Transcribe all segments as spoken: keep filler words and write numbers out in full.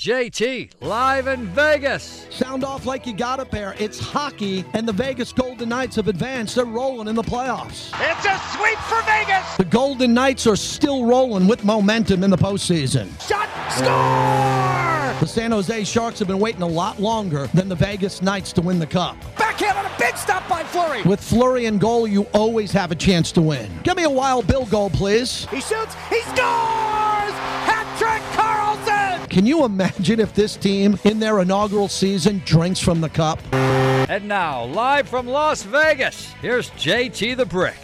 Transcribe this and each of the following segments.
J T, live in Vegas. Sound off like you got a pair. It's hockey, and the Vegas Golden Knights have advanced. They're rolling in the playoffs. It's a sweep for Vegas. The Golden Knights are still rolling with momentum in the postseason. Shot, score! The San Jose Sharks have been waiting a lot longer than the Vegas Knights to win the Cup. Backhand on a big stop by Fleury. With Fleury in goal, you always have a chance to win. Give me a Wild Bill goal, please. He shoots, he scores! Hat-trick Carlson! Can you imagine if this team, in their inaugural season, drinks from the cup? And now, live from Las Vegas, here's J T the Brick.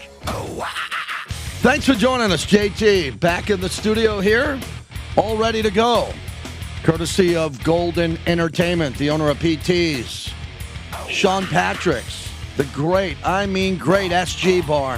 Thanks for joining us, J T. Back in the studio here, all ready to go. Courtesy of Golden Entertainment, the owner of P T's. Sean Patrick's, the great, I mean great S G bar.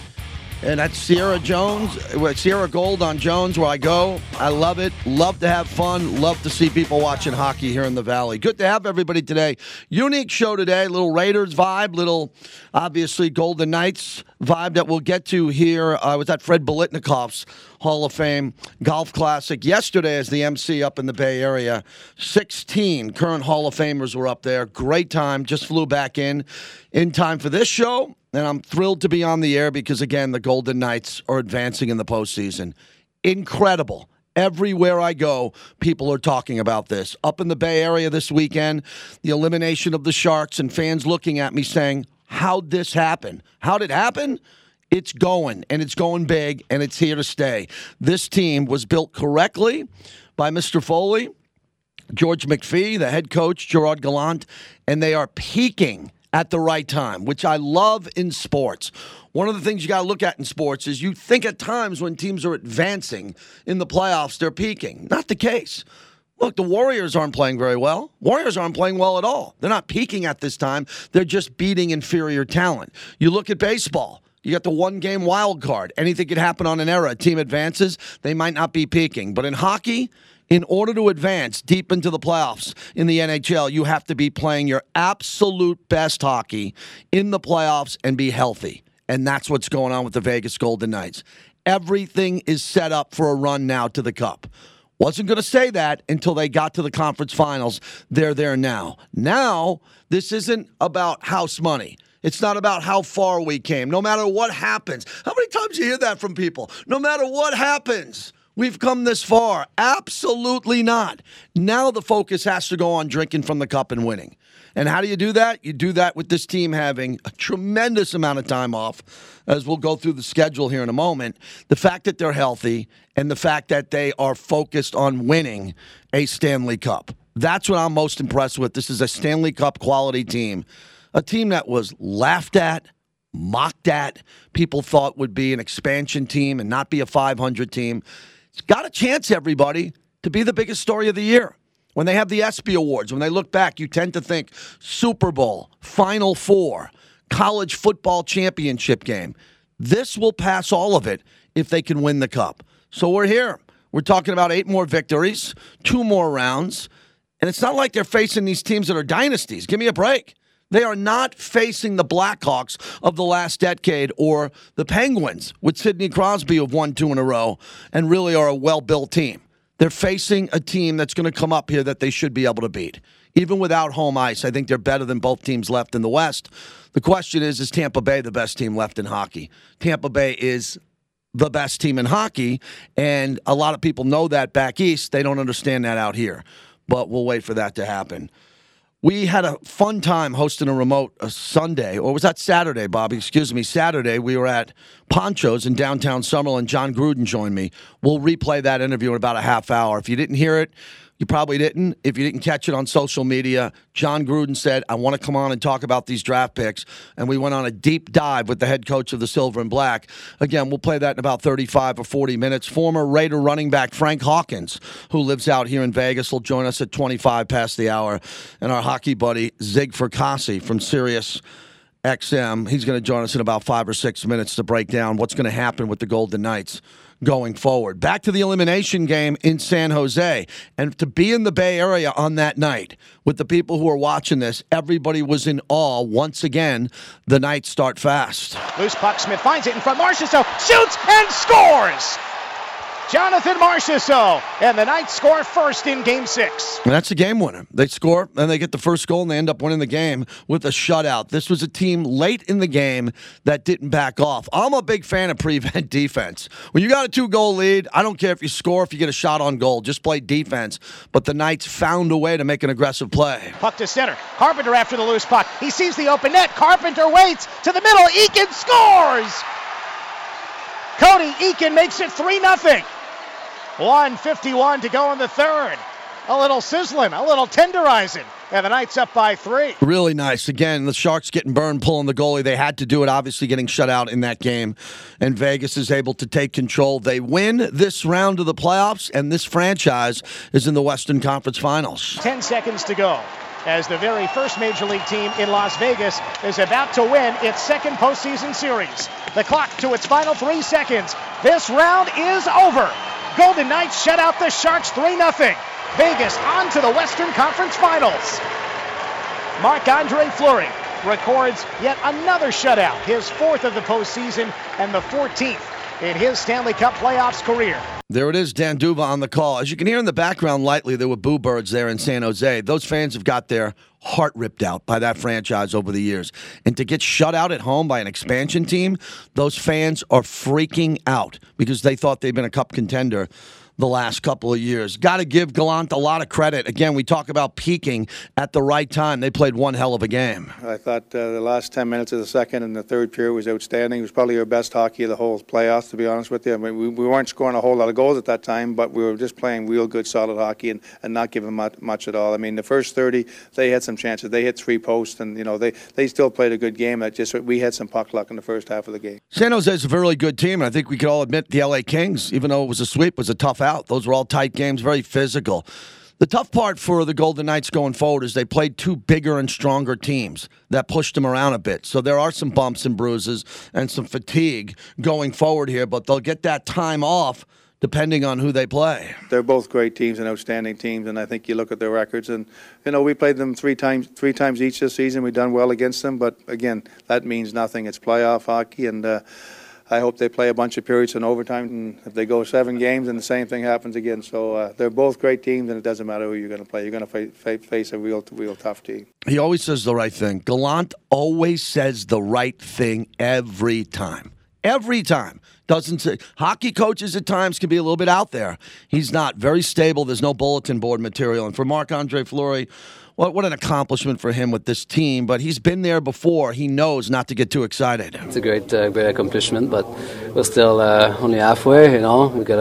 And that's Sierra Jones, Sierra Gold on Jones, where I go. I love it. Love to have fun. Love to see people watching hockey here in the Valley. Good to have everybody today. Unique show today. Little Raiders vibe. Little, obviously, Golden Knights vibe that we'll get to here. I was at Fred Biletnikoff's Hall of Fame Golf Classic yesterday as the M C up in the Bay Area. sixteen current Hall of Famers were up there. Great time. Just flew back in in time for this show. And I'm thrilled to be on the air because, again, the Golden Knights are advancing in the postseason. Incredible. Everywhere I go, people are talking about this. Up in the Bay Area this weekend, the elimination of the Sharks and fans looking at me saying, how'd this happen? How'd it happen? It's going, and it's going big, and it's here to stay. This team was built correctly by Mister Foley, George McPhee, the head coach, Gerard Gallant, and they are peaking at the right time, which I love in sports. One of the things you got to look at in sports is you think at times when teams are advancing in the playoffs, they're peaking. Not the case. Look, the Warriors aren't playing very well. Warriors aren't playing well at all. They're not peaking at this time. They're just beating inferior talent. You look at baseball. You got the one-game wild card. Anything could happen on an era. A team advances, they might not be peaking. But in hockey, in order to advance deep into the playoffs in the N H L, you have to be playing your absolute best hockey in the playoffs and be healthy. And that's what's going on with the Vegas Golden Knights. Everything is set up for a run now to the Cup. Wasn't going to say that until they got to the conference finals. They're there now. Now, this isn't about house money. It's not about how far we came. No matter what happens. How many times you hear that from people? No matter what happens, we've come this far. Absolutely not. Now the focus has to go on drinking from the cup and winning. And how do you do that? You do that with this team having a tremendous amount of time off, as we'll go through the schedule here in a moment. The fact that they're healthy and the fact that they are focused on winning a Stanley Cup. That's what I'm most impressed with. This is a Stanley Cup quality team. A team that was laughed at, mocked at, people thought would be an expansion team and not be a five hundred team. It's got a chance, everybody, to be the biggest story of the year. When they have the ESPY Awards, when they look back, you tend to think Super Bowl, Final Four, college football championship game. This will pass all of it if they can win the Cup. So we're here. We're talking about eight more victories, two more rounds, and it's not like they're facing these teams that are dynasties. Give me a break. They are not facing the Blackhawks of the last decade or the Penguins with Sidney Crosby, who've won two in a row and really are a well-built team. They're facing a team that's going to come up here that they should be able to beat. Even without home ice, I think they're better than both teams left in the West. The question is, is Tampa Bay the best team left in hockey? Tampa Bay is the best team in hockey, and a lot of people know that back east. They don't understand that out here, but we'll wait for that to happen. We had a fun time hosting a remote a Sunday, or was that Saturday, Bobby? Excuse me, Saturday. We were at Poncho's in downtown Summerlin. John Gruden joined me. We'll replay that interview in about a half hour. If you didn't hear it, you probably didn't. If you didn't catch it on social media, John Gruden said, I want to come on and talk about these draft picks. And we went on a deep dive with the head coach of the Silver and Black. Again, we'll play that in about thirty-five or forty minutes. Former Raider running back Frank Hawkins, who lives out here in Vegas, will join us at twenty-five past the hour. And our hockey buddy, Zig Fracassi from Sirius X M, he's going to join us in about five or six minutes to break down what's going to happen with the Golden Knights going forward. Back to the elimination game in San Jose. And to be in the Bay Area on that night with the people who are watching this, everybody was in awe. Once again, the Knights start fast. Loose puck, Smith finds it in front. Marchessault shoots and scores! Jonathan Marchessault, and the Knights score first in Game six. And that's a game winner. They score, and they get the first goal, and they end up winning the game with a shutout. This was a team late in the game that didn't back off. I'm a big fan of prevent defense. When you got a two-goal lead, I don't care if you score, if you get a shot on goal. Just play defense. But the Knights found a way to make an aggressive play. Puck to center. Carpenter after the loose puck. He sees the open net. Carpenter waits to the middle. Eakin scores! Cody Eakin makes it three nothing. one fifty-one to go in the third. A little sizzling, a little tenderizing, and the Knights up by three. Really nice. Again, the Sharks getting burned, pulling the goalie. They had to do it, obviously getting shut out in that game, and Vegas is able to take control. They win this round of the playoffs, and this franchise is in the Western Conference Finals. Ten seconds to go as the very first Major League team in Las Vegas is about to win its second postseason series. The clock to its final three seconds. This round is over. Golden Knights shut out the Sharks three nothing. Vegas on to the Western Conference Finals. Marc-Andre Fleury records yet another shutout, his fourth of the postseason and the fourteenth in his Stanley Cup playoffs career. There it is, Dan Duva on the call. As you can hear in the background lightly, there were boo birds there in San Jose. Those fans have got their heart ripped out by that franchise over the years. And to get shut out at home by an expansion team, those fans are freaking out because they thought they'd been a cup contender the last couple of years. Got to give Gallant a lot of credit. Again, we talk about peaking at the right time. They played one hell of a game. I thought uh, the last ten minutes of the second and the third period was outstanding. It was probably our best hockey of the whole playoffs, to be honest with you. I mean, we, we weren't scoring a whole lot of goals at that time, but we were just playing real good, solid hockey and, and not giving much, much at all. I mean, the first thirty, they had some chances. They hit three posts, and, you know, they, they still played a good game. It just we had some puck luck in the first half of the game. San Jose is a really good team, and I think we could all admit the L A Kings, even though it was a sweep, was a tough out. Those were all tight games, very physical. The tough part for the Golden Knights going forward is they played two bigger and stronger teams that pushed them around a bit. So there are some bumps and bruises and some fatigue going forward here, but they'll get that time off depending on who they play. They're both great teams and outstanding teams, and I think you look at their records, and you know we played them three times, three times each this season. We've done well against them, but again, that means nothing. It's playoff hockey, and uh, I hope they play a bunch of periods in overtime, and if they go seven games, then the same thing happens again. So uh, they're both great teams, and it doesn't matter who you're going to play. You're going to fa- face a real, real tough team. He always says the right thing. Gallant always says the right thing every time. Every time. Doesn't say. Hockey coaches at times can be a little bit out there. He's not. Very stable. There's no bulletin board material. And for Marc-Andre Fleury, What, what an accomplishment for him with this team, but he's been there before. He knows not to get too excited. It's a great uh, great accomplishment, but we're still uh, only halfway, you know. We've got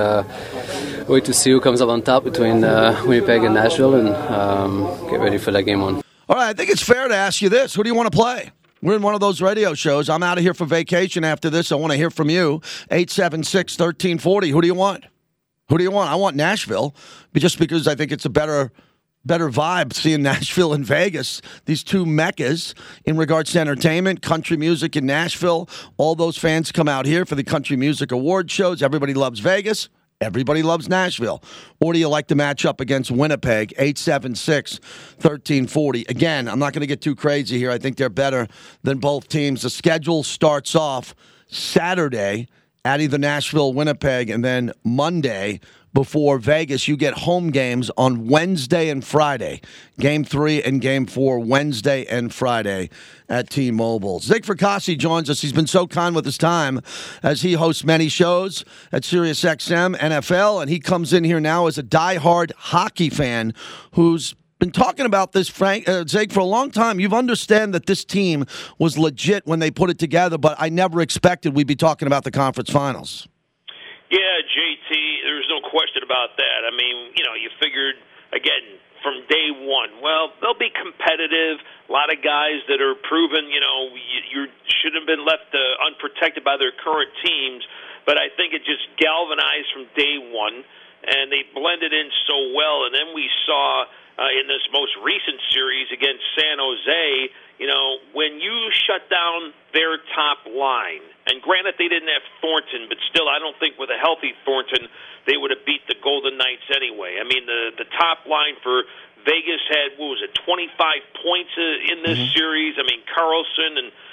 to wait to see who comes up on top between uh, Winnipeg and Nashville and um, get ready for that game one. All right, I think it's fair to ask you this. Who do you want to play? We're in one of those radio shows. I'm out of here for vacation after this. I want to hear from you. eight seven six, one three four zero. Who do you want? Who do you want? I want Nashville, just because I think it's a better... Better vibe seeing Nashville and Vegas, these two meccas in regards to entertainment, country music in Nashville. All those fans come out here for the country music award shows. Everybody loves Vegas. Everybody loves Nashville. Or do you like to match up against Winnipeg? eight seven six, one three four zero. Again, I'm not going to get too crazy here. I think they're better than both teams. The schedule starts off Saturday at either Nashville, Winnipeg, and then Monday before Vegas, you get home games on Wednesday and Friday. Game three and game four, Wednesday and Friday at T-Mobile. Zig Fracassi joins us. He's been so kind with his time as he hosts many shows at SiriusXM, N F L, and he comes in here now as a diehard hockey fan who's been talking about this, Frank, uh, Zig, for a long time. You've understand that this team was legit when they put it together, but I never expected we'd be talking about the conference finals. Yeah, J T, there's no question about that. I mean, you know, you figured, again, from day one, well, they'll be competitive. A lot of guys that are proven, you know, you, you shouldn't have been left uh, unprotected by their current teams. But I think it just galvanized from day one, and they blended in so well. And then we saw uh, in this most recent series against San Jose, you know, when you shut down their top line, and granted they didn't have Thornton, but still I don't think with a healthy Thornton they would have beat the Golden Knights anyway. I mean, the the top line for Vegas had, what was it, twenty-five points in this mm-hmm. series. I mean, Carlson and,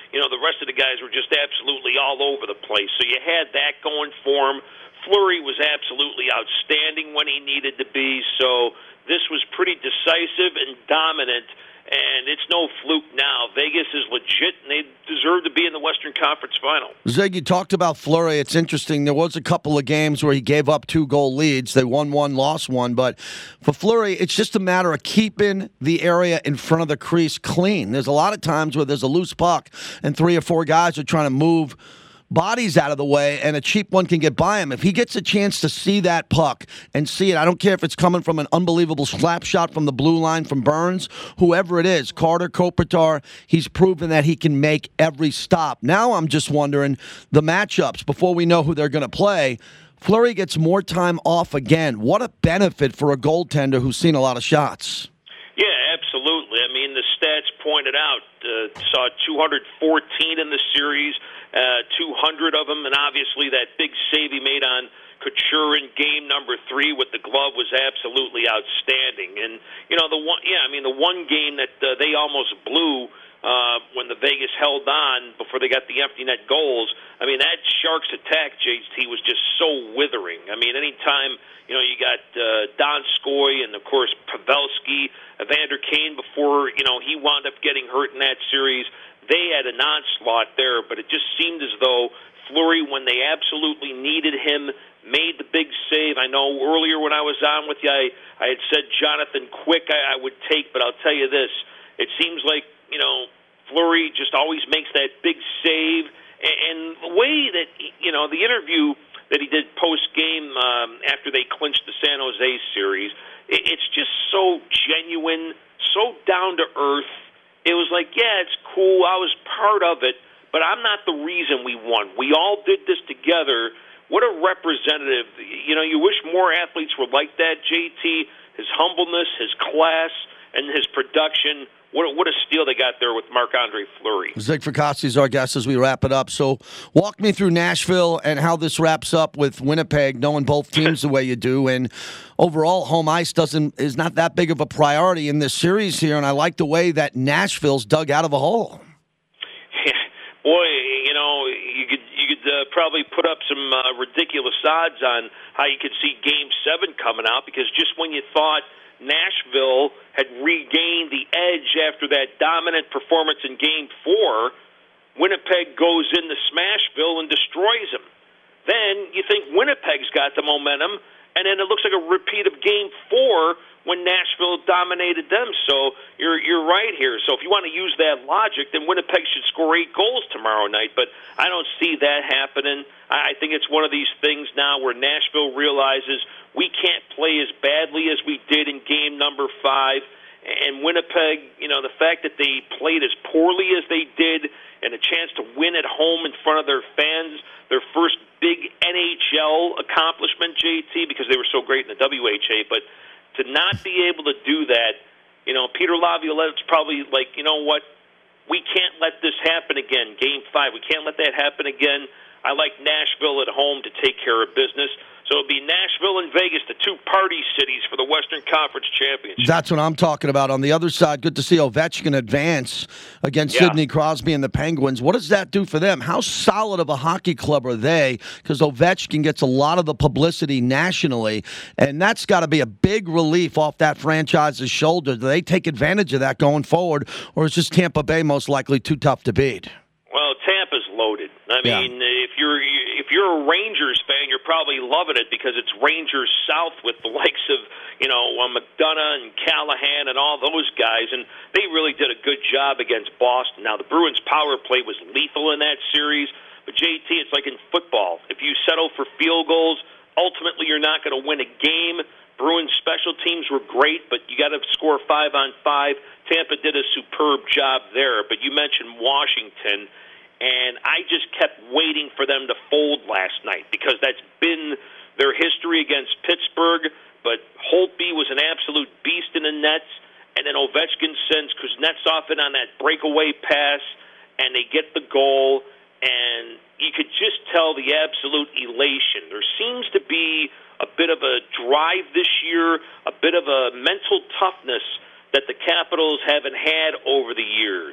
you know, the rest of the guys were just absolutely all over the place. So you had that going for him. Fleury was absolutely outstanding when he needed to be. So this was pretty decisive and dominant. And it's no fluke now. Vegas is legit, and they deserve to be in the Western Conference Final. Zig, you talked about Fleury. It's interesting. There was a couple of games where he gave up two goal leads. They won one, lost one. But for Fleury, it's just a matter of keeping the area in front of the crease clean. There's a lot of times where there's a loose puck, and three or four guys are trying to move bodies out of the way, and a cheap one can get by him. If he gets a chance to see that puck and see it, I don't care if it's coming from an unbelievable slap shot from the blue line from Burns, whoever it is, Carter, Kopitar, he's proven that he can make every stop. Now I'm just wondering the matchups before we know who they're going to play. Fleury gets more time off again. What a benefit for a goaltender who's seen a lot of shots. Yeah, absolutely. I mean, the stats pointed out, uh, saw two hundred fourteen in the series, uh, two hundred of them, and obviously that big save he made on Couture in game number three with the glove was absolutely outstanding. And, you know, the one, yeah, I mean, the one game that uh, they almost blew uh, when the Vegas held on before they got the empty net goals, I mean, that Sharks attack, J T, was just so withering. I mean, anytime, you know, you got uh, Donskoy and, of course, Pavelski, Evander Kane before, you know, he wound up getting hurt in that series. They had an onslaught there, but it just seemed as though Fleury, when they absolutely needed him, made the big save. I know earlier when I was on with you, I, I had said Jonathan Quick I, I would take, but I'll tell you this. It seems like, you know, Fleury just always makes that big save. And the way that, you know, the interview that he did post-game um, after they clinched the San Jose series, it's just so genuine, so down-to-earth. It was like, yeah, it's cool, I was part of it, but I'm not the reason we won. We all did this together. What a representative. You know, you wish more athletes were like that, J T. His humbleness, his class, and his production. What a, what a steal they got there with Marc-Andre Fleury. Zig Fracassi is our guest as we wrap it up. So walk me through Nashville and how this wraps up with Winnipeg, knowing both teams the way you do. And overall, home ice doesn't is not that big of a priority in this series here. And I like the way that Nashville's dug out of a hole. Yeah. Boy, you know, you could you could uh, probably put up some uh, ridiculous odds on how you could see Game seven coming out, because just when you thought Nashville had regained the edge after that dominant performance in Game four, Winnipeg goes into Smashville and destroys them. Then you think Winnipeg's got the momentum, and then it looks like a repeat of Game four when Nashville dominated them. So you're you're right here. So if you want to use that logic, then Winnipeg should score eight goals tomorrow night. But I don't see that happening. I think it's one of these things now where Nashville realizes we can't play as badly as we did in game number five. And Winnipeg, you know, the fact that they played as poorly as they did and a chance to win at home in front of their fans, their first big N H L accomplishment, J T, because they were so great in the W H A. But to not be able to do that, you know, Peter Laviolette's probably like, you know what, we can't let this happen again, Game five. We can't let that happen again. I like Nashville at home to take care of business. So it'll be Nashville and Vegas, the two party cities for the Western Conference Championship. That's what I'm talking about. On the other side, good to see Ovechkin advance against yeah. Sidney Crosby and the Penguins. What does that do for them? How solid of a hockey club are they? Because Ovechkin gets a lot of the publicity nationally, and that's got to be a big relief off that franchise's shoulder. Do they take advantage of that going forward, or is just Tampa Bay most likely too tough to beat? Well, Tampa's loaded. I mean, yeah. if you're if you're a Rangers fan, you're probably loving it because it's Rangers South with the likes of, you know, uh, McDonough and Callahan and all those guys, and they really did a good job against Boston. Now, the Bruins' power play was lethal in that series, but J T, it's like in football. If you settle for field goals, ultimately you're not going to win a game. Bruins' special teams were great, but you got to score five on five. Tampa did a superb job there, but you mentioned Washington. And I just kept waiting for them to fold last night because that's been their history against Pittsburgh. But Holtby was an absolute beast in the nets, and then Ovechkin sends Kuznetsov in on that breakaway pass, and they get the goal. And you could just tell the absolute elation. There seems to be a bit of a drive this year, a bit of a mental toughness that the Capitals haven't had over the years.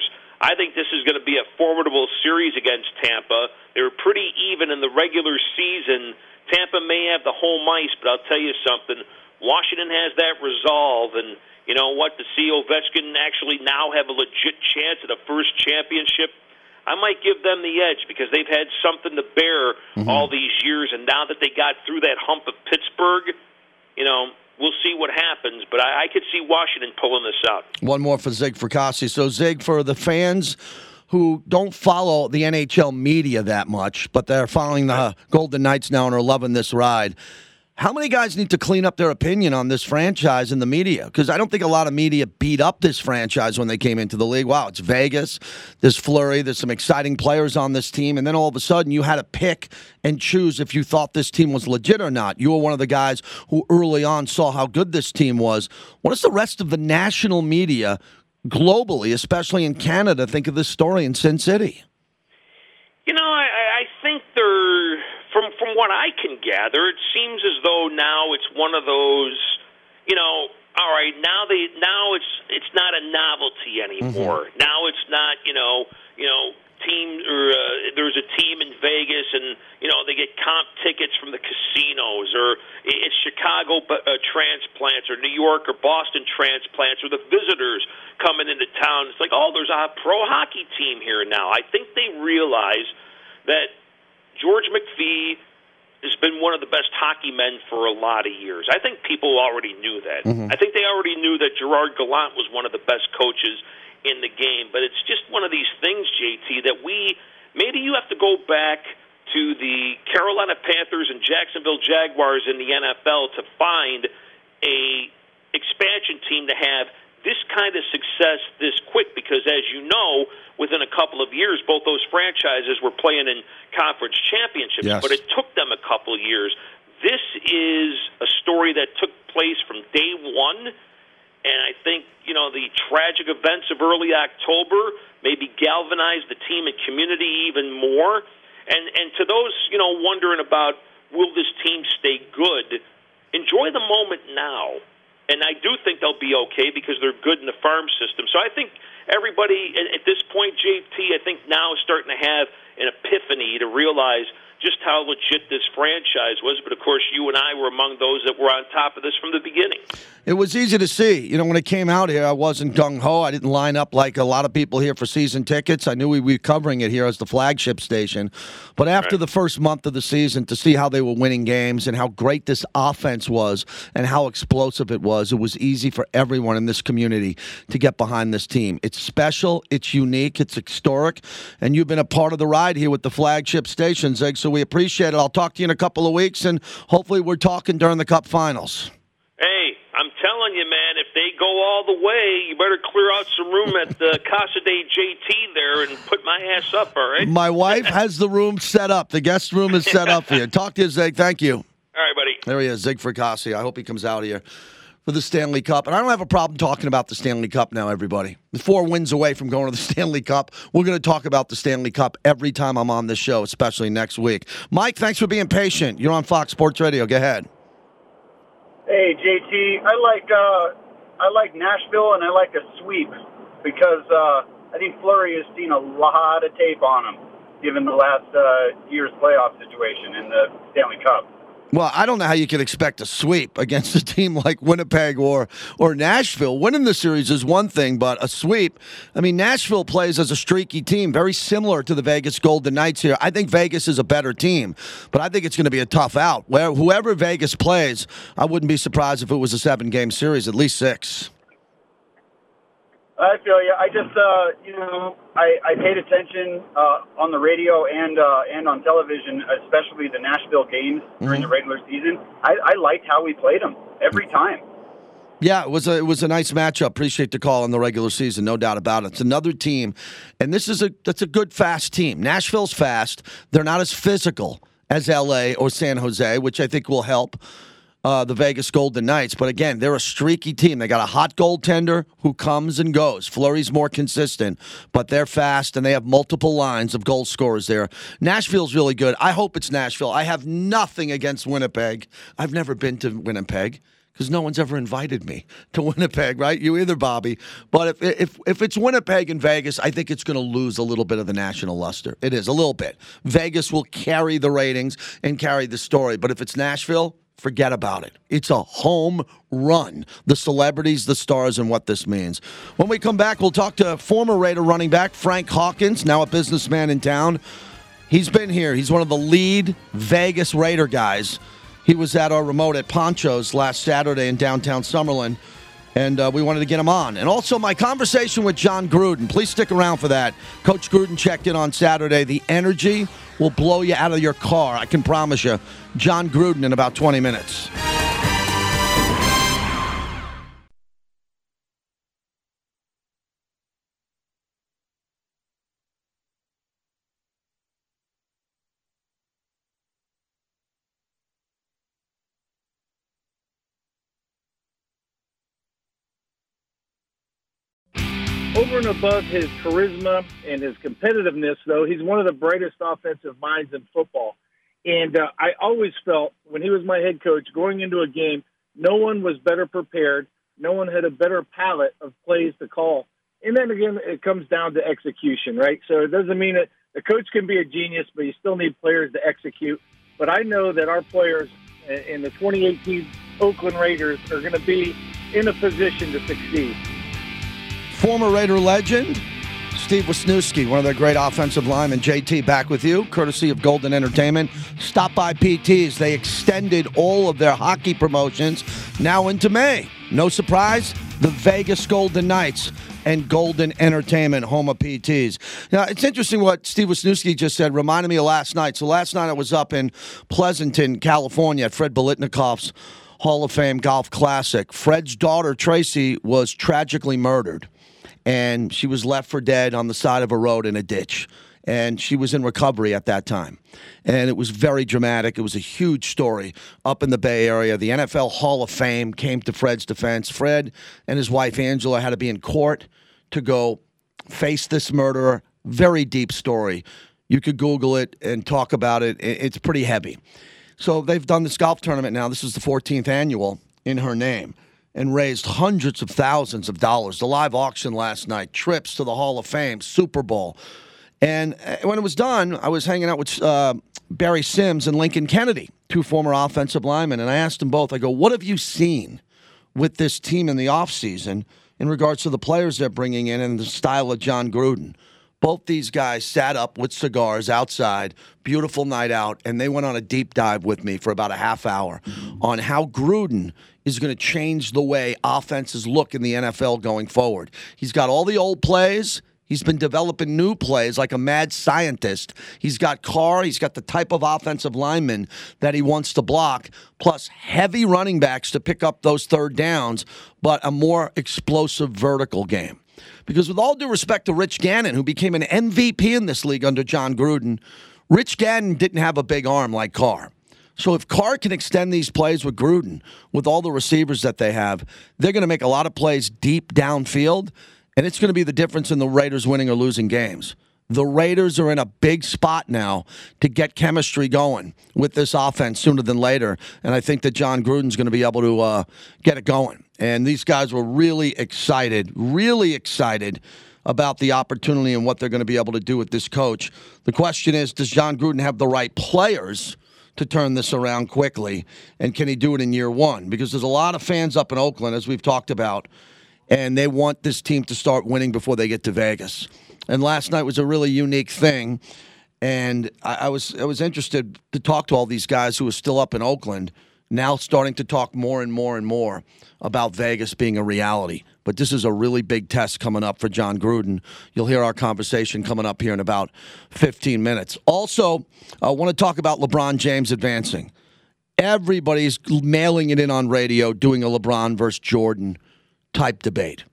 I think this is going to be a formidable series against Tampa. They were pretty even in the regular season. Tampa may have the home ice, but I'll tell you something. Washington has that resolve, and you know what? To see Ovechkin actually now have a legit chance at a first championship, I might give them the edge because they've had something to bear mm-hmm. all these years, and now that they got through that hump of Pittsburgh, you know, we'll see what happens, but I, I could see Washington pulling this out. One more for Zig Fracassi. So, Zig, for the fans who don't follow the N H L media that much, but they're following the Golden Knights now and are loving this ride, how many guys need to clean up their opinion on this franchise in the media? Because I don't think a lot of media beat up this franchise when they came into the league. Wow, it's Vegas, there's Fleury, there's some exciting players on this team, and then all of a sudden you had to pick and choose if you thought this team was legit or not. You were one of the guys who early on saw how good this team was. What does the rest of the national media globally, especially in Canada, think of this story in Sin City? You know, I, I think they're... From from what I can gather, it seems as though now it's one of those, you know, all right, now they now it's it's not a novelty anymore. Mm-hmm. Now it's not, you know, you know, team or uh, there's a team in Vegas and you know they get comp tickets from the casinos, or it's Chicago uh, transplants or New York or Boston transplants, or the visitors coming into town. It's like, oh, there's a pro hockey team here now. I think they realize that George McPhee has been one of the best hockey men for a lot of years. I think people already knew that. Mm-hmm. I think they already knew that Gerard Gallant was one of the best coaches in the game. But it's just one of these things, J T, that we maybe you have to go back to the Carolina Panthers and Jacksonville Jaguars in the N F L to find a expansion team to have this kind of success this quick, because as you know, within a couple of years, both those franchises were playing in conference championships, yes. but it took them a couple of years. This is a story that took place from day one, and I think, you know, the tragic events of early October maybe galvanized the team and community even more. And, and to those, you know, wondering about will this team stay good, enjoy the moment now. And I do think they'll be okay because they're good in the farm system. So I think everybody at this point, J T, I think now is starting to have an epiphany to realize just how legit this franchise was. But, of course, you and I were among those that were on top of this from the beginning. It was easy to see. You know, when it came out here, I wasn't gung-ho. I didn't line up like a lot of people here for season tickets. I knew we were covering it here as the flagship station. But after right. the first month of the season, to see how they were winning games and how great this offense was and how explosive it was, it was easy for everyone in this community to get behind this team. It's special, it's unique, it's historic, and you've been a part of the ride here with the flagship station, Zig, so we appreciate it. I'll talk to you in a couple of weeks, and hopefully we're talking during the Cup Finals. Hey, I'm telling you, man, if they go all the way, you better clear out some room at the Casa de J T there and put my ass up, all right? My wife has the room set up. The guest room is set up for you. Talk to you, Zig. Thank you. All right, buddy. There he is, Zig Fracassi. I hope he comes out here for the Stanley Cup. And I don't have a problem talking about the Stanley Cup now, everybody. Four wins away from going to the Stanley Cup. We're going to talk about the Stanley Cup every time I'm on this show, especially next week. Mike, thanks for being patient. You're on Fox Sports Radio. Go ahead. Hey, J T, I like uh, I like Nashville, and I like a sweep because uh, I think Fleury has seen a lot of tape on him, given the last uh, year's playoff situation in the Stanley Cup. Well, I don't know how you can expect a sweep against a team like Winnipeg or or Nashville. Winning the series is one thing, but a sweep, I mean, Nashville plays as a streaky team, very similar to the Vegas Golden Knights here. I think Vegas is a better team, but I think it's going to be a tough out. Where whoever Vegas plays, I wouldn't be surprised if it was a seven-game series, at least six. I feel you. I just, uh, you know, I, I paid attention uh, on the radio and uh, and on television, especially the Nashville games during mm-hmm. the regular season. I, I liked how we played them every time. Yeah, it was a it was a nice matchup. Appreciate the call in the regular season, no doubt about it. It's another team, and this is a that's a good fast team. Nashville's fast. They're not as physical as L A or San Jose, which I think will help Uh, the Vegas Golden Knights. But again, they're a streaky team. They got a hot goaltender who comes and goes. Fleury's more consistent, but they're fast, and they have multiple lines of goal scorers there. Nashville's really good. I hope it's Nashville. I have nothing against Winnipeg. I've never been to Winnipeg. because no one's ever invited me to Winnipeg, right? You either, Bobby. But if if if it's Winnipeg and Vegas, I think it's going to lose a little bit of the national luster. It is, a little bit. Vegas will carry the ratings and carry the story. But if it's Nashville, forget about it. It's a home run. The celebrities, the stars, and what this means. When we come back, we'll talk to former Raider running back Frank Hawkins, now a businessman in town. He's been here. He's one of the lead Vegas Raider guys. He was at our remote at Poncho's last Saturday in downtown Summerlin, and uh, we wanted to get him on. And also my conversation with Jon Gruden. Please stick around for that. Coach Gruden checked in on Saturday. The energy will blow you out of your car, I can promise you. Jon Gruden in about twenty minutes. Over and above his charisma and his competitiveness, though, he's one of the brightest offensive minds in football. And uh, I always felt when he was my head coach going into a game, no one was better prepared. No one had a better palette of plays to call. And then again, it comes down to execution, right? So it doesn't mean that the coach can be a genius, but you still need players to execute. But I know that our players in the twenty eighteen Oakland Raiders are going to be in a position to succeed. Former Raider legend, Steve Wisniewski, one of their great offensive linemen. J T, back with you, courtesy of Golden Entertainment. Stop by P T's. They extended all of their hockey promotions now into May. No surprise, the Vegas Golden Knights and Golden Entertainment, home of P T's. Now, it's interesting what Steve Wisniewski just said. Reminded me of last night. So last night I was up in Pleasanton, California at Fred Biletnikoff's Hall of Fame Golf Classic. Fred's daughter, Tracy, was tragically murdered. And she was left for dead on the side of a road in a ditch. And she was in recovery at that time. And it was very dramatic. It was a huge story up in the Bay Area. The N F L Hall of Fame came to Fred's defense. Fred and his wife, Angela, had to be in court to go face this murderer. Very deep story. You could Google it and talk about it. It's pretty heavy. So they've done this golf tournament now. This is the fourteenth annual in her name, and raised hundreds of thousands of dollars. The live auction last night, trips to the Hall of Fame, Super Bowl. And when it was done, I was hanging out with uh, Barry Sims and Lincoln Kennedy, two former offensive linemen, and I asked them both, I go, what have you seen with this team in the offseason in regards to the players they're bringing in and the style of Jon Gruden? Both these guys sat up with cigars outside, beautiful night out, and they went on a deep dive with me for about a half hour on how Gruden is going to change the way offenses look in the N F L going forward. He's got all the old plays. He's been developing new plays like a mad scientist. He's got Carr. He's got the type of offensive lineman that he wants to block, plus heavy running backs to pick up those third downs, but a more explosive vertical game. Because with all due respect to Rich Gannon, who became an M V P in this league under Jon Gruden, Rich Gannon didn't have a big arm like Carr. So if Carr can extend these plays with Gruden, with all the receivers that they have, they're going to make a lot of plays deep downfield, and it's going to be the difference in the Raiders winning or losing games. The Raiders are in a big spot now to get chemistry going with this offense sooner than later, and I think that Jon Gruden's going to be able to uh, get it going. And these guys were really excited, really excited about the opportunity and what they're going to be able to do with this coach. The question is, does Jon Gruden have the right players to turn this around quickly, and can he do it in year one? Because there's a lot of fans up in Oakland, as we've talked about, and they want this team to start winning before they get to Vegas. And last night was a really unique thing, and I, I was I was interested to talk to all these guys who are still up in Oakland, now starting to talk more and more and more about Vegas being a reality. But this is a really big test coming up for Jon Gruden. You'll hear our conversation coming up here in about fifteen minutes. Also, I want to talk about LeBron James advancing. Everybody's mailing it in on radio, doing a LeBron versus Jordan type debate.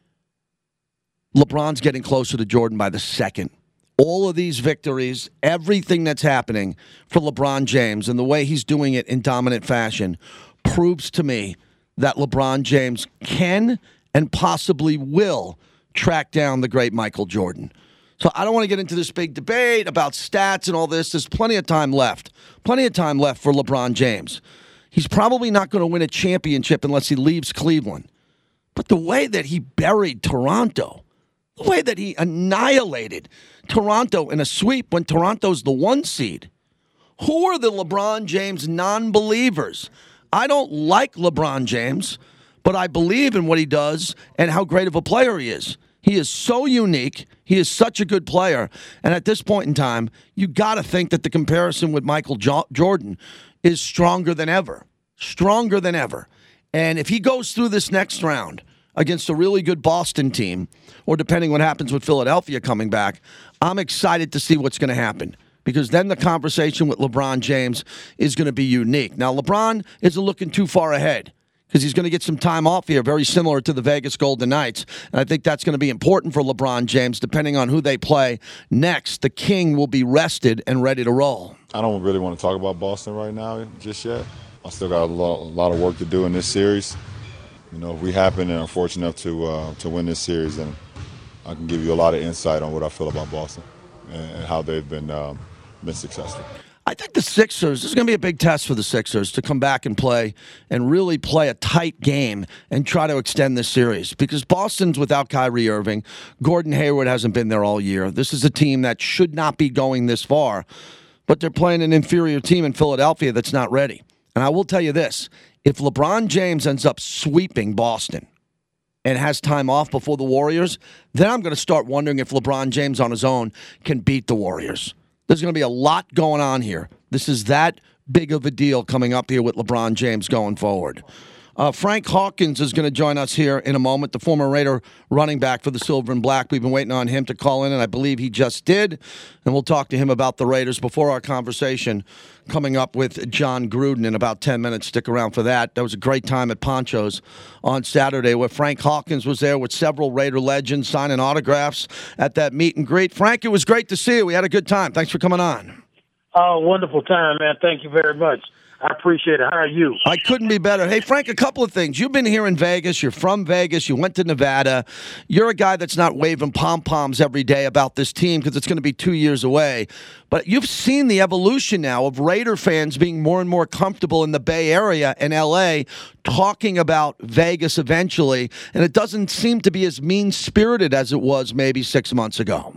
LeBron's getting closer to Jordan by the second. All of these victories, everything that's happening for LeBron James and the way he's doing it in dominant fashion proves to me that LeBron James can and possibly will track down the great Michael Jordan. So I don't want to get into this big debate about stats and all this. There's plenty of time left. Plenty of time left for LeBron James. He's probably not going to win a championship unless he leaves Cleveland. But the way that he buried Toronto, the way that he annihilated Toronto in a sweep when Toronto's the one seed. Who are the LeBron James non-believers? I don't like LeBron James, but I believe in what he does and how great of a player he is. He is so unique. He is such a good player. And at this point in time, you got to think that the comparison with Michael jo- Jordan is stronger than ever. Stronger than ever. And if he goes through this next round against a really good Boston team, or depending what happens with Philadelphia coming back, I'm excited to see what's going to happen. Because then the conversation with LeBron James is going to be unique. Now, LeBron isn't looking too far ahead because he's going to get some time off here, very similar to the Vegas Golden Knights. And I think that's going to be important for LeBron James, depending on who they play next. The King will be rested and ready to roll. I don't really want to talk about Boston right now just yet. I still got a lot, a lot of work to do in this series. You know, if we happen and are fortunate enough to uh, to win this series, then I can give you a lot of insight on what I feel about Boston and, and how they've been um, been successful. I think the Sixers, this is going to be a big test for the Sixers to come back and play and really play a tight game and try to extend this series because Boston's without Kyrie Irving. Gordon Hayward hasn't been there all year. This is a team that should not be going this far, but they're playing an inferior team in Philadelphia that's not ready. And I will tell you this, if LeBron James ends up sweeping Boston and has time off before the Warriors, then I'm going to start wondering if LeBron James on his own can beat the Warriors. There's going to be a lot going on here. This is that big of a deal coming up here with LeBron James going forward. Uh, Frank Hawkins is going to join us here in a moment, the former Raider running back for the Silver and Black. We've been waiting on him to call in, and I believe he just did. And we'll talk to him about the Raiders before our conversation coming up with John Gruden in about ten minutes. Stick around for that. That was a great time at Poncho's on Saturday where Frank Hawkins was there with several Raider legends signing autographs at that meet and greet. Frank, it was great to see you. We had a good time. Thanks for coming on. Oh, wonderful time, man. Thank you very much. I appreciate it. How are you? I couldn't be better. Hey, Frank, a couple of things. You've been here in Vegas. You're from Vegas. You went to Nevada. You're a guy that's not waving pom-poms every day about this team because it's going to be two years away. But you've seen the evolution now of Raider fans being more and more comfortable in the Bay Area and L A talking about Vegas eventually, and it doesn't seem to be as mean-spirited as it was maybe six months ago.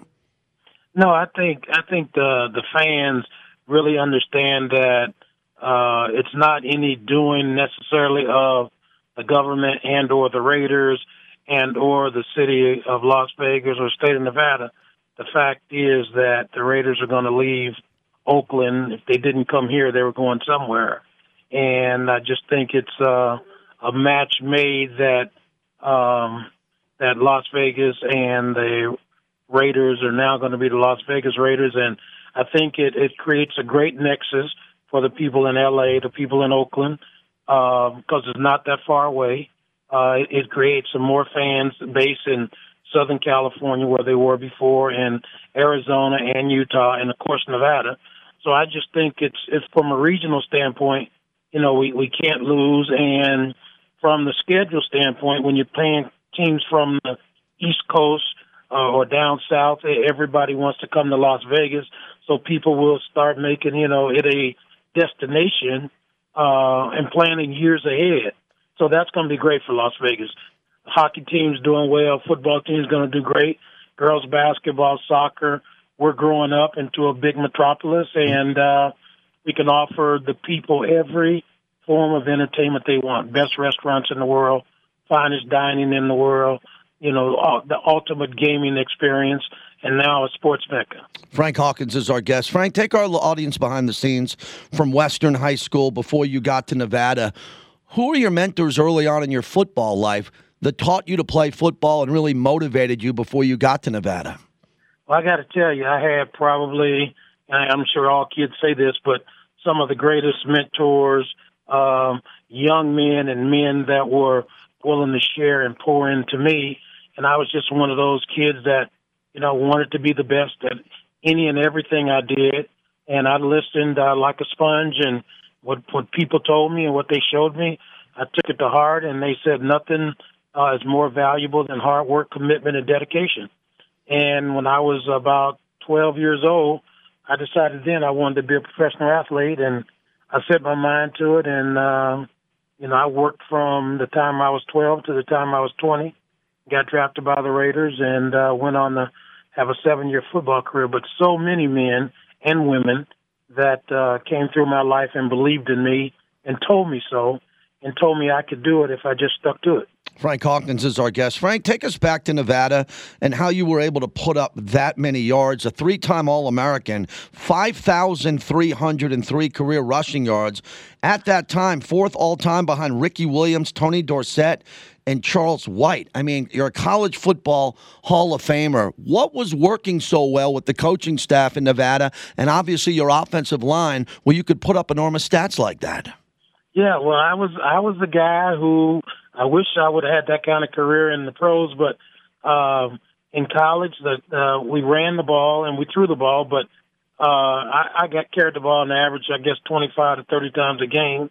No, I think I think the the fans really understand that Uh, it's not any doing necessarily of the government and or the Raiders and or the city of Las Vegas or state of Nevada. The fact is that the Raiders are going to leave Oakland. If they didn't come here, they were going somewhere. And I just think it's uh, a match made that um, that Las Vegas and the Raiders are now going to be the Las Vegas Raiders. And I think it, it creates a great nexus for the people in L A, the people in Oakland, uh, because it's not that far away. Uh, it, it creates some more fans based in Southern California where they were before, and Arizona and Utah, and, of course, Nevada. So I just think it's it's from a regional standpoint, you know, we, we can't lose. And from the schedule standpoint, when you're playing teams from the East Coast uh, or down south, everybody wants to come to Las Vegas. So people will start making, you know, it a destination uh, and planning years ahead. So that's going to be great for Las Vegas. The hockey team's doing well. Football team's going to do great. Girls basketball, soccer. We're growing up into a big metropolis, and uh, we can offer the people every form of entertainment they want. Best restaurants in the world, finest dining in the world, you know, the ultimate gaming experience, and now a sports mecca. Frank Hawkins is our guest. Frank, take our audience behind the scenes from Western High School before you got to Nevada. Who are your mentors early on in your football life that taught you to play football and really motivated you before you got to Nevada? Well, I got to tell you, I had probably, and I'm sure all kids say this, but some of the greatest mentors, um, young men and men that were willing to share and pour into me. And I was just one of those kids that, you know, wanted to be the best at any and everything I did. And I listened uh, like a sponge, and what, what people told me and what they showed me, I took it to heart, and they said nothing uh, is more valuable than hard work, commitment, and dedication. And when I was about twelve years old, I decided then I wanted to be a professional athlete, and I set my mind to it, and, uh, you know, I worked from the time I was twelve to the time I was twenty, got drafted by the Raiders, and uh, went on to have a seven-year football career. But so many men and women that uh, came through my life and believed in me and told me so, and told me I could do it if I just stuck to it. Frank Hawkins is our guest. Frank, take us back to Nevada and how you were able to put up that many yards, a three-time All-American, five thousand three hundred three career rushing yards. At that time, fourth all-time behind Ricky Williams, Tony Dorsett, and Charles White. I mean, you're a college football Hall of Famer. What was working so well with the coaching staff in Nevada and obviously your offensive line where you could put up enormous stats like that? Yeah, well, I was I was the guy who I wish I would have had that kind of career in the pros, but uh, in college, the, uh, we ran the ball and we threw the ball, but uh, I, I got carried the ball on average, I guess, twenty-five to thirty times a game,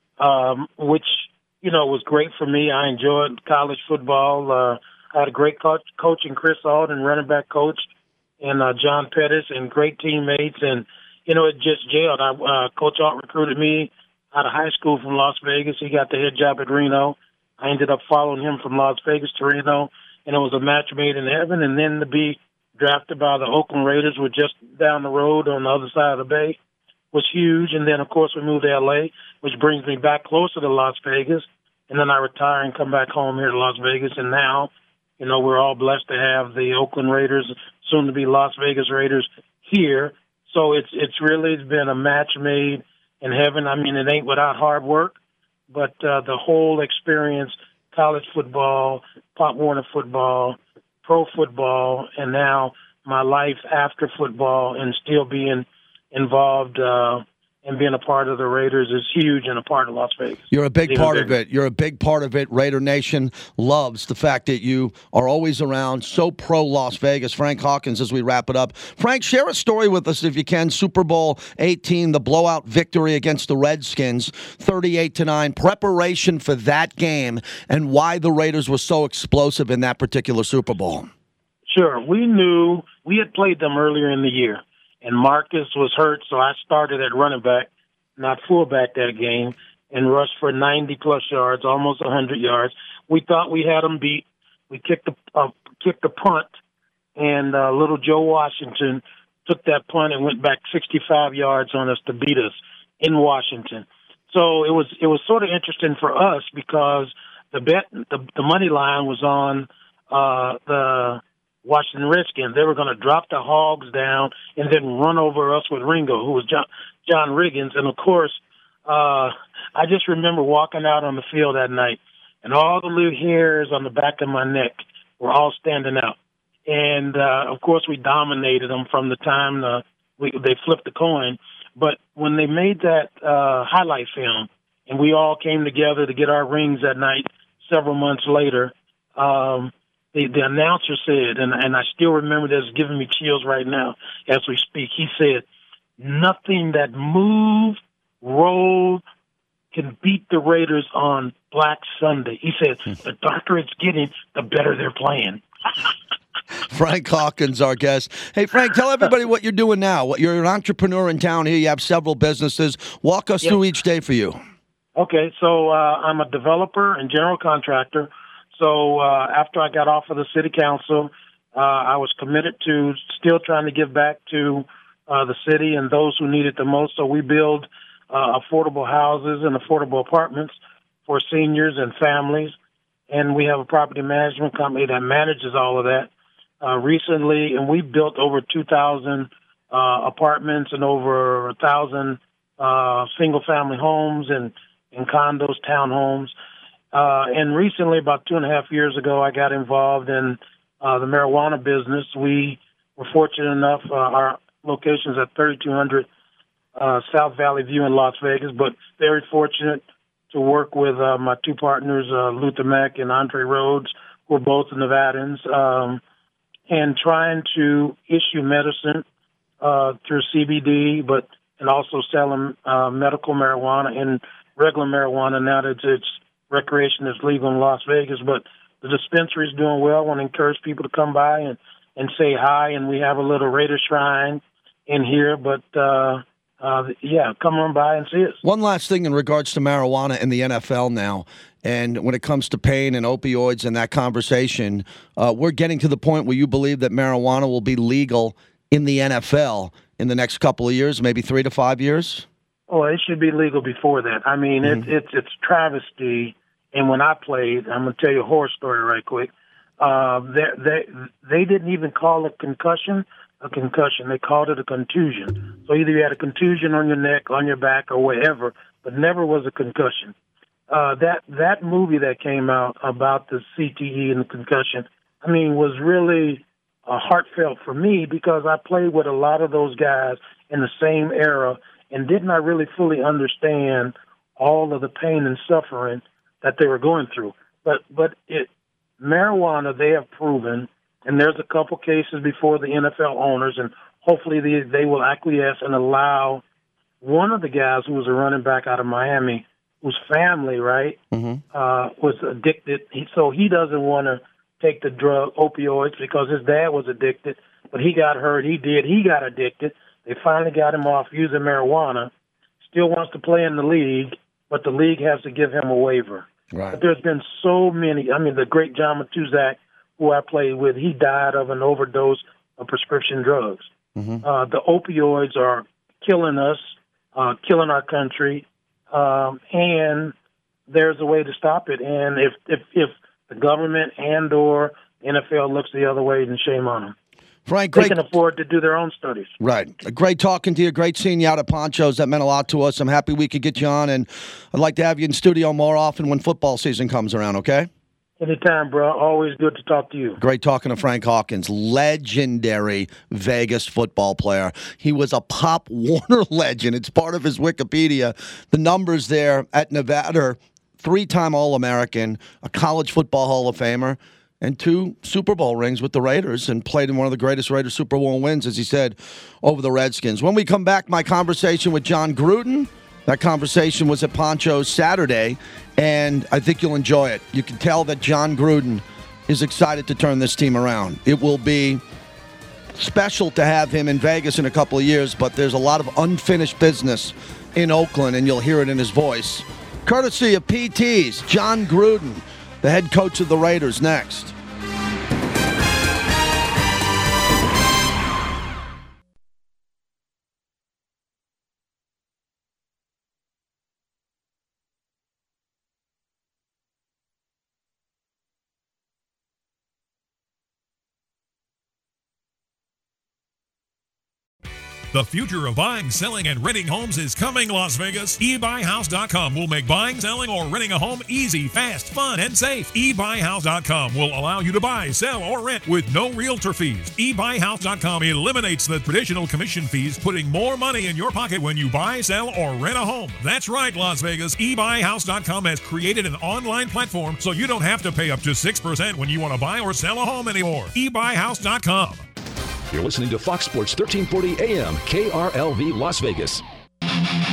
um, which, you know, was great for me. I enjoyed college football. Uh, I had a great coach, coach in Chris Alden, running back coach, and uh, John Pettis, and great teammates, and, you know, it just gelled. I, uh, Coach Alt recruited me out of high school from Las Vegas. He got the head job at Reno. I ended up following him from Las Vegas to Reno, and it was a match made in heaven. And then to be drafted by the Oakland Raiders, were just down the road on the other side of the bay, was huge. And then, of course, we moved to L A, which brings me back closer to Las Vegas. And then I retire and come back home here to Las Vegas. And now, you know, we're all blessed to have the Oakland Raiders, soon to be Las Vegas Raiders, here. So it's it's really been a match made in heaven. I mean, it ain't without hard work, but uh, the whole experience, college football, Pop Warner football, pro football, and now my life after football and still being involved uh, and being a part of the Raiders is huge and a part of Las Vegas. You're a big Even part bigger. of it. You're a big part of it. Raider Nation loves the fact that you are always around, so pro Las Vegas. Frank Hawkins, as we wrap it up. Frank, share a story with us if you can. Super Bowl eighteen, the blowout victory against the Redskins, thirty-eight to nine. Preparation for that game and why the Raiders were so explosive in that particular Super Bowl. Sure. We knew we had played them earlier in the year, and Marcus was hurt, so I started at running back, not fullback that game, and rushed for ninety-plus yards, almost one hundred yards. We thought we had them beat. We kicked the uh, kicked the punt, and uh, little Joe Washington took that punt and went back sixty-five yards on us to beat us in Washington. So it was it was sort of interesting for us because the bet the, the money line was on uh, the Washington Redskins. They were going to drop the Hogs down and then run over us with Ringo, who was John, John Riggins. And, of course, uh, I just remember walking out on the field that night, and all the little hairs on the back of my neck were all standing out. And, uh, of course, we dominated them from the time the, we, they flipped the coin. But when they made that uh, highlight film and we all came together to get our rings that night several months later, um, The, the announcer said, and, and I still remember this, giving me chills right now as we speak. He said, "Nothing that moved, rolled, can beat the Raiders on Black Sunday." He said, "The darker it's getting, the better they're playing." Frank Hawkins, our guest. Hey, Frank, tell everybody what you're doing now. What You're an entrepreneur in town here. You have several businesses. Walk us Yep. through each day for you. Okay, so uh, I'm a developer and general contractor. So uh, after I got off of the city council, uh, I was committed to still trying to give back to uh, the city and those who need it the most. So we build uh, affordable houses and affordable apartments for seniors and families. And we have a property management company that manages all of that. Uh, recently, and we built over two thousand uh, apartments and over one thousand uh, single-family homes and, and condos, townhomes. Uh, and recently, about two and a half years ago, I got involved in uh, the marijuana business. We were fortunate enough, uh, our location's at thirty-two hundred uh, South Valley View in Las Vegas, but very fortunate to work with uh, my two partners, uh, Luther Mack and Andre Rhodes, who are both Nevadans, um, and trying to issue medicine uh, through C B D, but and also selling uh, medical marijuana and regular marijuana now that it's recreation is legal in Las Vegas. But the dispensary is doing well. I want to encourage people to come by and, and say hi. And we have a little Raider shrine in here. But uh, uh, yeah, come on by and see us. One last thing in regards to marijuana in the N F L now, and when it comes to pain and opioids and that conversation, uh, we're getting to the point where you believe that marijuana will be legal in the N F L in the next couple of years, maybe three to five years? Oh, it should be legal before that. I mean, mm-hmm. it, it's it's travesty. And when I played, I'm going to tell you a horror story right quick. Uh, they, they they didn't even call a concussion a concussion. They called it a contusion. So either you had a contusion on your neck, on your back, or wherever, but never was a concussion. Uh, that that movie that came out about the C T E and the concussion, I mean, was really uh, heartfelt for me because I played with a lot of those guys in the same era, and didn't I really fully understand all of the pain and suffering that they were going through. But but it marijuana, they have proven, and there's a couple cases before the N F L owners, and hopefully they, they will acquiesce and allow one of the guys who was a running back out of Miami, whose family, right, mm-hmm. uh, was addicted. He, so he doesn't want to take the drug opioids because his dad was addicted, but he got hurt. He did. He got addicted. They finally got him off using marijuana. Still wants to play in the league, but the league has to give him a waiver. Right. But there's been so many. I mean, the great John Matuzak, who I played with, he died of an overdose of prescription drugs. Mm-hmm. Uh, the opioids are killing us, uh, killing our country, um, and there's a way to stop it. And if if, if the government and or N F L looks the other way, then shame on them. Frank, they great. can afford to do their own studies. Right. Great talking to you. Great seeing you out at Ponchos. That meant a lot to us. I'm happy we could get you on, and I'd like to have you in studio more often when football season comes around, okay? Anytime, bro. Always good to talk to you. Great talking to Frank Hawkins, legendary Vegas football player. He was a Pop Warner legend. It's part of his Wikipedia. The numbers there at Nevada, three-time All-American, a college football Hall of Famer, and two Super Bowl rings with the Raiders, and played in one of the greatest Raiders Super Bowl wins, as he said, over the Redskins. When we come back, my conversation with Jon Gruden. That conversation was at Poncho's Saturday, and I think you'll enjoy it. You can tell that Jon Gruden is excited to turn this team around. It will be special to have him in Vegas in a couple of years, but there's a lot of unfinished business in Oakland, and you'll hear it in his voice. Courtesy of P T's, Jon Gruden, the head coach of the Raiders, next. The future of buying, selling, and renting homes is coming, Las Vegas. e buy house dot com will make buying, selling, or renting a home easy, fast, fun, and safe. e buy house dot com will allow you to buy, sell, or rent with no realtor fees. e buy house dot com eliminates the traditional commission fees, putting more money in your pocket when you buy, sell, or rent a home. That's right, Las Vegas. e buy house dot com has created an online platform so you don't have to pay up to six percent when you want to buy or sell a home anymore. e buy house dot com. You're listening to Fox Sports thirteen forty A M, K R L V Las Vegas. The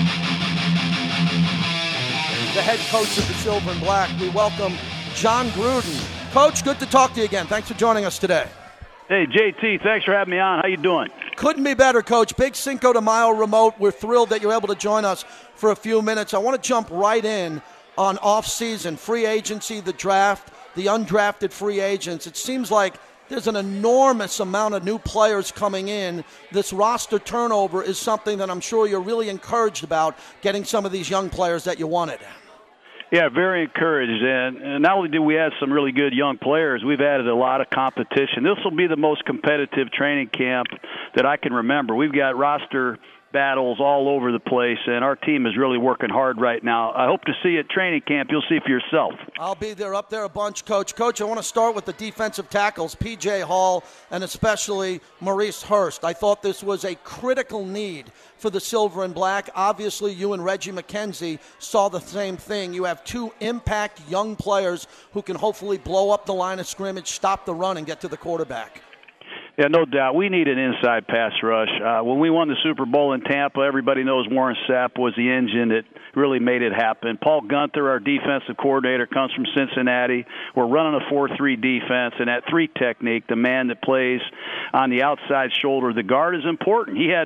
head coach of the Silver and Black, we welcome Jon Gruden. Coach, good to talk to you again. Thanks for joining us today. Hey, J T, thanks for having me on. How you doing? Couldn't be better, Coach. Big Cinco de Mayo remote. We're thrilled that you're able to join us for a few minutes. I want to jump right in on off-season, free agency, the draft, the undrafted free agents. It seems like there's an enormous amount of new players coming in. This roster turnover is something that I'm sure you're really encouraged about, getting some of these young players that you wanted. Yeah, very encouraged. And, and not only do we have some really good young players, we've added a lot of competition. This will be the most competitive training camp that I can remember. We've got roster battles all over the place, and our team is really working hard right now. I hope to see you at training camp. You'll see for yourself. I'll be there, up there a bunch, Coach. Coach, I want to start with the defensive tackles, P J Hall and especially Maurice Hurst. I thought this was a critical need for the Silver and Black. Obviously, you and Reggie McKenzie saw the same thing. You have two impact young players who can hopefully blow up the line of scrimmage, stop the run, and get to the quarterback. Yeah, no doubt. We need an inside pass rush. Uh, when we won the Super Bowl in Tampa, everybody knows Warren Sapp was the engine that really made it happen. Paul Gunther, our defensive coordinator, comes from Cincinnati. We're running a four three defense, and that three technique, the man that plays on the outside shoulder, the guard, is important. He had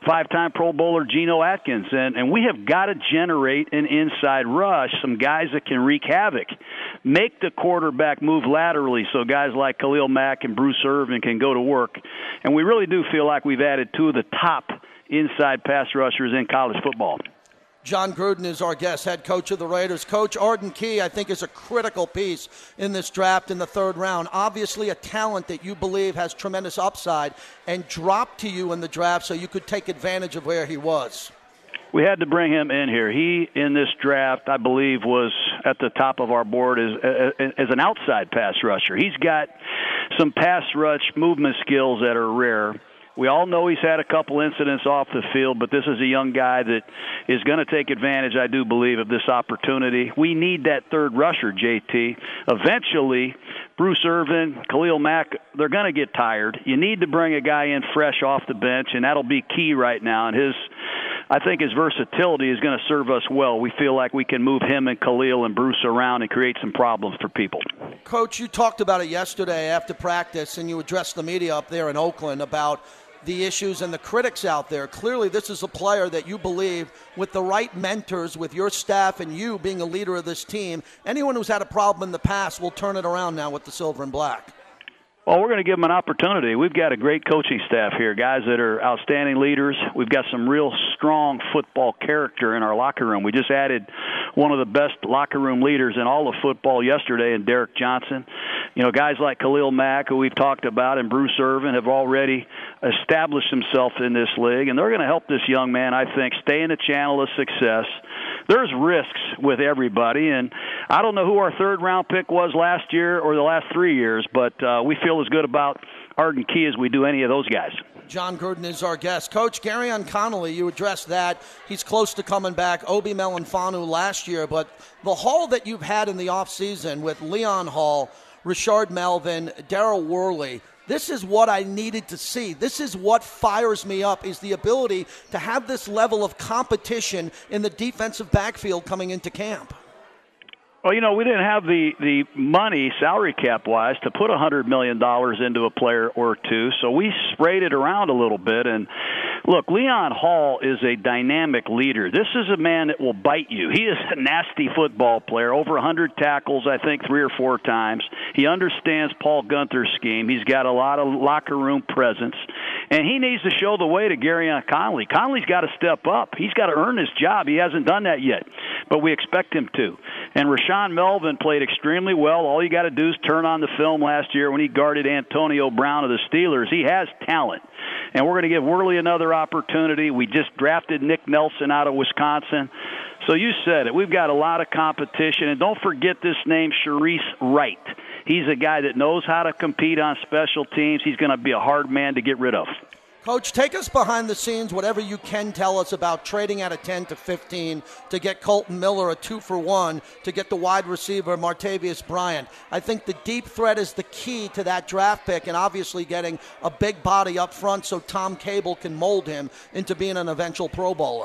five-time Pro Bowler Geno Atkins. And, and we have got to generate an inside rush, some guys that can wreak havoc. Make the quarterback move laterally so guys like Khalil Mack and Bruce Irvin can go to work. And we really do feel like we've added two of the top inside pass rushers in college football. John Gruden is our guest, head coach of the Raiders. Coach, Arden Key, I think, is a critical piece in this draft in the third round. Obviously a talent that you believe has tremendous upside and dropped to you in the draft so you could take advantage of where he was. We had to bring him in here. He, in this draft, I believe, was at the top of our board as, as an outside pass rusher. He's got some pass rush movement skills that are rare. We all know he's had a couple incidents off the field, but this is a young guy that is going to take advantage, I do believe, of this opportunity. We need that third rusher, J T. Eventually, Bruce Irvin, Khalil Mack, they're going to get tired. You need to bring a guy in fresh off the bench, and that'll be key right now. And his, I think his versatility is going to serve us well. We feel like we can move him and Khalil and Bruce around and create some problems for people. Coach, you talked about it yesterday after practice, and you addressed the media up there in Oakland about the issues and the critics out there. Clearly, this is a player that you believe, with the right mentors, with your staff and you being a leader of this team, anyone who's had a problem in the past will turn it around now with the silver and black. Well, we're going to give them an opportunity. We've got a great coaching staff here, guys that are outstanding leaders. We've got some real strong football character in our locker room. We just added one of the best locker room leaders in all of football yesterday in Derek Johnson. You know, guys like Khalil Mack, who we've talked about, and Bruce Irvin have already established themselves in this league, and they're going to help this young man, I think, stay in the channel of success. There's risks with everybody, and I don't know who our third-round pick was last year or the last three years, but uh, we feel as good about Arden Key as we do any of those guys. John Gruden is our guest. Coach, Garyon Connolly, you addressed that. He's close to coming back. Obi Melanfanu last year, but the haul that you've had in the offseason with Leon Hall, Rashard Melvin, Darryl Worley, this is what I needed to see. This is what fires me up, is the ability to have this level of competition in the defensive backfield coming into camp. Well, you know, we didn't have the, the money, salary cap-wise, to put one hundred million dollars into a player or two, so we sprayed it around a little bit. And, look, Leon Hall is a dynamic leader. This is a man that will bite you. He is a nasty football player, over one hundred tackles, I think, three or four times. He understands Paul Gunther's scheme. He's got a lot of locker room presence. And he needs to show the way to Garyon Connolly. Connolly's got to step up. He's got to earn his job. He hasn't done that yet, but we expect him to. And Rashawn Melvin played extremely well. All you got to do is turn on the film last year when he guarded Antonio Brown of the Steelers. He has talent. And we're going to give Worley another opportunity. We just drafted Nick Nelson out of Wisconsin. So you said it. We've got a lot of competition. And don't forget this name, Sharice Wright. He's a guy that knows how to compete on special teams. He's going to be a hard man to get rid of. Coach, take us behind the scenes, whatever you can tell us about trading out of ten to fifteen to get Colton Miller a two for one, to get the wide receiver Martavius Bryant. I think the deep threat is the key to that draft pick, and obviously getting a big body up front so Tom Cable can mold him into being an eventual Pro Bowler.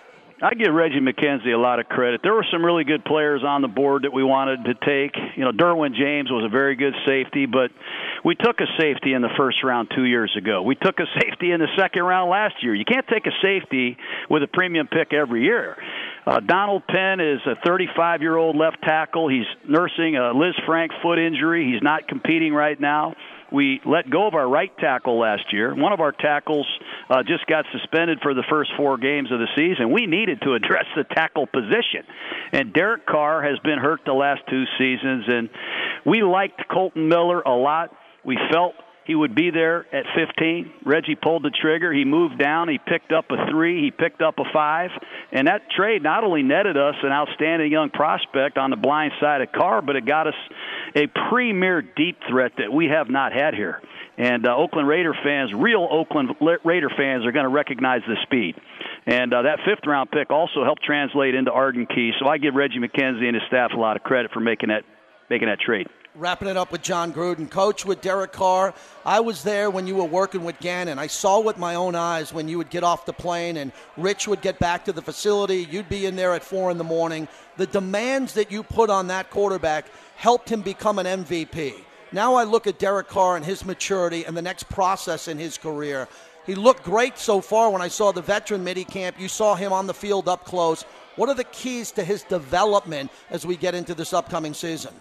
I give Reggie McKenzie a lot of credit. There were some really good players on the board that we wanted to take. You know, Derwin James was a very good safety, but we took a safety in the first round two years ago. We took a safety in the second round last year. You can't take a safety with a premium pick every year. Uh, Donald Penn is a thirty-five-year-old left tackle. He's nursing a Liz Frank foot injury. He's not competing right now. We let go of our right tackle last year. One of our tackles uh, just got suspended for the first four games of the season. We needed to address the tackle position. And Derek Carr has been hurt the last two seasons, and we liked Colton Miller a lot. We felt he would be there at fifteen. Reggie pulled the trigger. He moved down. He picked up a three. He picked up a five. And that trade not only netted us an outstanding young prospect on the blind side of Carr, but it got us a premier deep threat that we have not had here. And uh, Oakland Raider fans, real Oakland Raider fans, are going to recognize the speed. And uh, that fifth-round pick also helped translate into Arden Key. So I give Reggie McKenzie and his staff a lot of credit for making that making that trade. Wrapping it up with John Gruden. Coach, with Derek Carr, I was there when you were working with Gannon. I saw with my own eyes when you would get off the plane and Rich would get back to the facility. You'd be in there at four in the morning. The demands that you put on that quarterback helped him become an M V P. Now I look at Derek Carr and his maturity and the next process in his career. He looked great so far when I saw the veteran mini-camp. You saw him on the field up close. What are the keys to his development as we get into this upcoming season?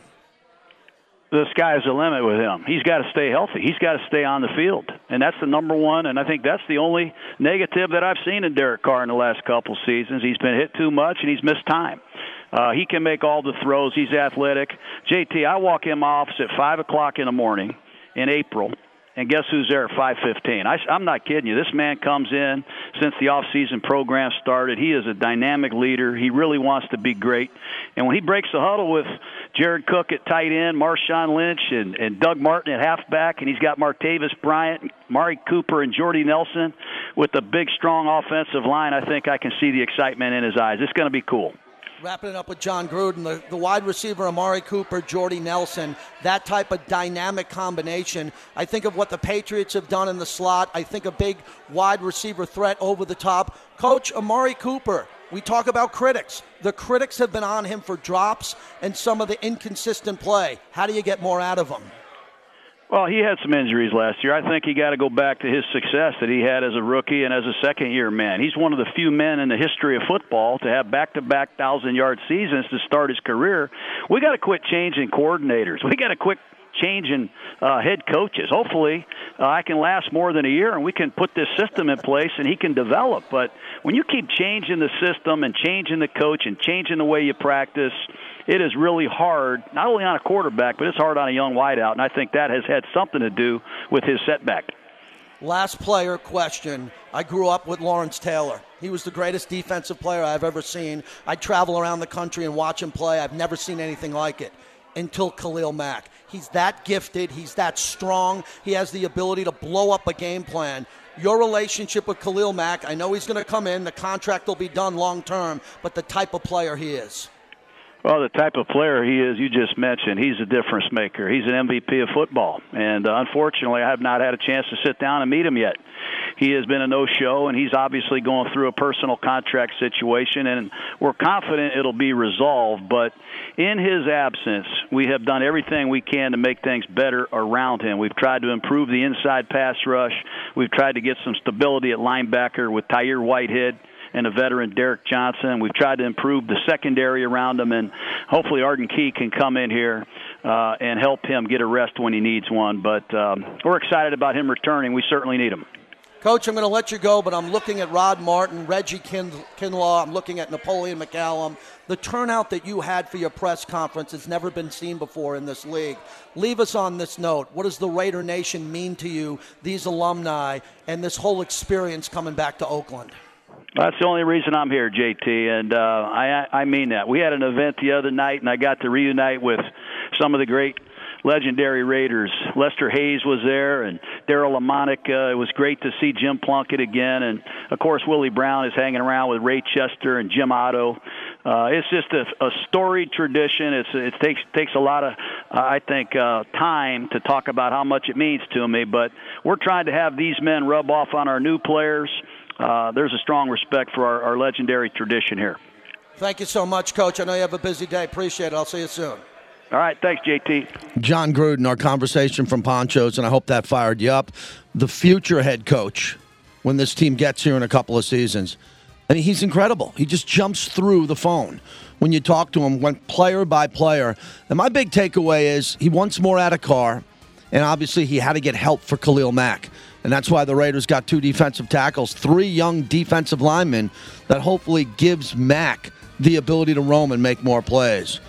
The sky's the limit with him. He's got to stay healthy. He's got to stay on the field. And that's the number one, and I think that's the only negative that I've seen in Derek Carr in the last couple seasons. He's been hit too much, and he's missed time. Uh, he can make all the throws. He's athletic. J T, I walk in my office at five o'clock in the morning in April, and guess who's there at five fifteen? I, I'm not kidding you. This man comes in since the off-season program started. He is a dynamic leader. He really wants to be great. And when he breaks the huddle with Jared Cook at tight end, Marshawn Lynch, and, and Doug Martin at halfback, and he's got Martavis Bryant, Mari Cooper, and Jordy Nelson with a big, strong offensive line, I think I can see the excitement in his eyes. It's going to be cool. Wrapping it up with John Gruden, the, the wide receiver Amari Cooper, Jordy Nelson, that type of dynamic combination. I think of what the Patriots have done in the slot. I think a big wide receiver threat over the top. Coach, Amari Cooper, we talk about critics. The critics have been on him for drops and some of the inconsistent play. How do you get more out of him? Well, he had some injuries last year. I think he got to go back to his success that he had as a rookie and as a second-year man. He's one of the few men in the history of football to have back-to-back one thousand-yard seasons to start his career. We got to quit changing coordinators. We got to quit changing uh, head coaches. Hopefully, uh, I can last more than a year, and we can put this system in place, and he can develop. But when you keep changing the system and changing the coach and changing the way you practice, it is really hard, not only on a quarterback, but it's hard on a young wideout, and I think that has had something to do with his setback. Last player question. I grew up with Lawrence Taylor. He was the greatest defensive player I've ever seen. I travel around the country and watch him play. I've never seen anything like it until Khalil Mack. He's that gifted. He's that strong. He has the ability to blow up a game plan. Your relationship with Khalil Mack, I know he's going to come in. The contract will be done long term, but the type of player he is. Well, the type of player he is, you just mentioned, he's a difference maker. He's an M V P of football. And uh, unfortunately, I have not had a chance to sit down and meet him yet. He has been a no-show, and he's obviously going through a personal contract situation, and we're confident it'll be resolved. But in his absence, we have done everything we can to make things better around him. We've tried to improve the inside pass rush. We've tried to get some stability at linebacker with Tyre Whitehead and a veteran, Derek Johnson. We've tried to improve the secondary around him, and hopefully Arden Key can come in here uh, and help him get a rest when he needs one. But um, we're excited about him returning. We certainly need him. Coach, I'm going to let you go, but I'm looking at Rod Martin, Reggie Kin- Kinlaw. I'm looking at Napoleon McCallum. The turnout that you had for your press conference has never been seen before in this league. Leave us on this note. What does the Raider Nation mean to you, these alumni, and this whole experience coming back to Oakland? That's the only reason I'm here, J T, and uh, I, I mean that. We had an event the other night, and I got to reunite with some of the great legendary Raiders. Lester Hayes was there, and Darryl Lamonic. Uh, it was great to see Jim Plunkett again, and, of course, Willie Brown is hanging around with Ray Chester and Jim Otto. Uh, it's just a, a storied tradition. It's, it takes takes a lot of, uh, I think, uh, time to talk about how much it means to me, but we're trying to have these men rub off on our new players. Uh, there's a strong respect for our, our legendary tradition here. Thank you so much, Coach. I know you have a busy day. Appreciate it. I'll see you soon. All right. Thanks, J T. John Gruden, our conversation from Ponchos, and I hope that fired you up. The future head coach, when this team gets here in a couple of seasons, I mean, he's incredible. He just jumps through the phone when you talk to him, went player by player. And my big takeaway is he wants more out of Carr, and obviously he had to get help for Khalil Mack. And that's why the Raiders got two defensive tackles, three young defensive linemen that hopefully gives Mack the ability to roam and make more plays.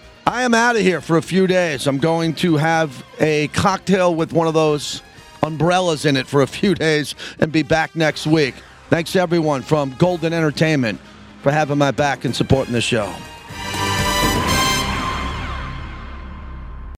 I am out of here for a few days. I'm going to have a cocktail with one of those umbrellas in it for a few days and be back next week. Thanks to everyone from Golden Entertainment for having my back and supporting the show.